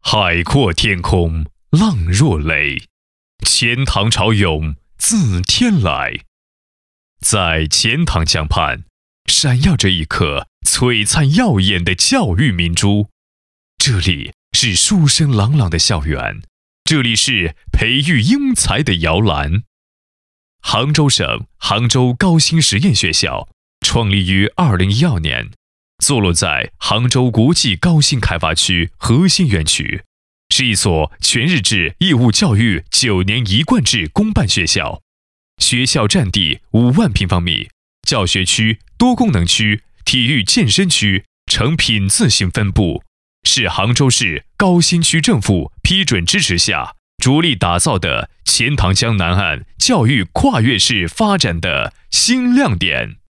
海阔天空浪若雷，钱塘潮涌自天来。在钱塘江畔，闪耀着一颗璀璨耀眼的教育明珠。这里是书声朗朗的校园，这里是培育英才的摇篮。杭州省杭州高新实验学校创立于2012年，坐落在杭州国际高新开发区核心园区，是一所全日制义务教育9年一贯制公办学校。学校占地5万平方米，教学区、多功能区、体育健身区呈品字形分布，是杭州市高新区政府批准支持下着力打造的钱塘江南岸教育跨越式发展的新亮点。